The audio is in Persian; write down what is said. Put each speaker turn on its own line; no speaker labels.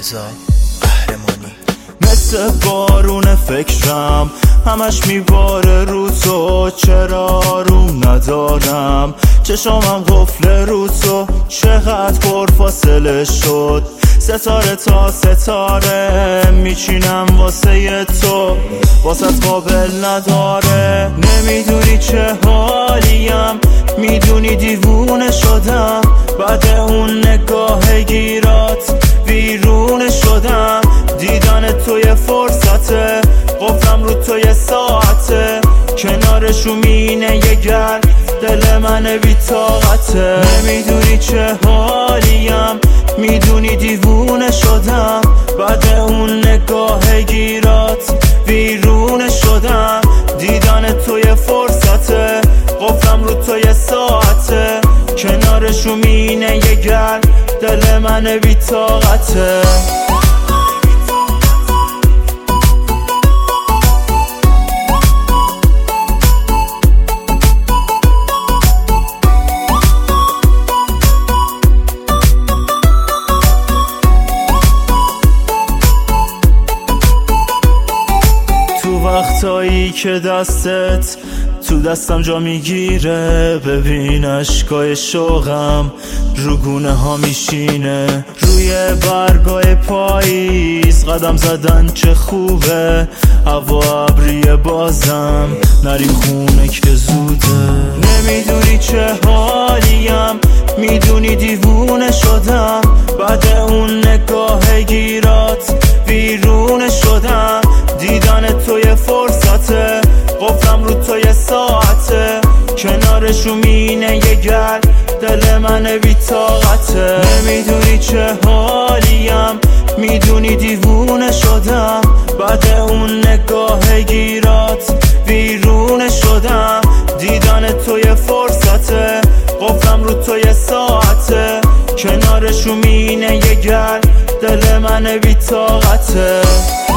رضا قهرمانی.
مثل بارون فکرم همش میباره رو تو، چرا آروم ندارم؟ چشامم قفل رو تو، چقدر پرفاصله شد ستاره تا ستاره میچینم واسه تو، واسه قابل نداره. نمیدونی چه حالیم، میدونی دیوونه شدم بعد اون نگاه گیرات، ویرونه شدم. دیدن توی فرصته، قفلم رو توی ساعته، کنارشو مینه یه گر دل من بی طاقته. نمیدونی چه حالیم، میدونی دیوونه شدم بعد اون نگاه گیرات، ویرونه شدم. دیدن توی فرصته، قفلم رو توی ساعته، کنارشو مینه یه گر دل من بی طاقته. وقتایی که دستت تو دستم جا میگیره، ببین اشکای شوقم رو گونه ها میشینه. روی برگای پاییز قدم زدن چه خوبه، هوا ابریه بازم نریم خونه که زوده. نمیدونی چه حالیم، میدونی دیوونه شدم بعد اون نگاه گیرات، ویرونه شدم. دیدن توی فرصته، قفلم رو توی ساعته، کنارشو مینه یه گر دل من بی طاقته. نمیدونی چه حالیم، میدونی دیوونه شدم بعد اون نگاه گیرات، ویرونه شدم. دیدن توی فرصته، قفلم رو توی ساعته، کنارشو مینه یه گر دل من بی طاقته.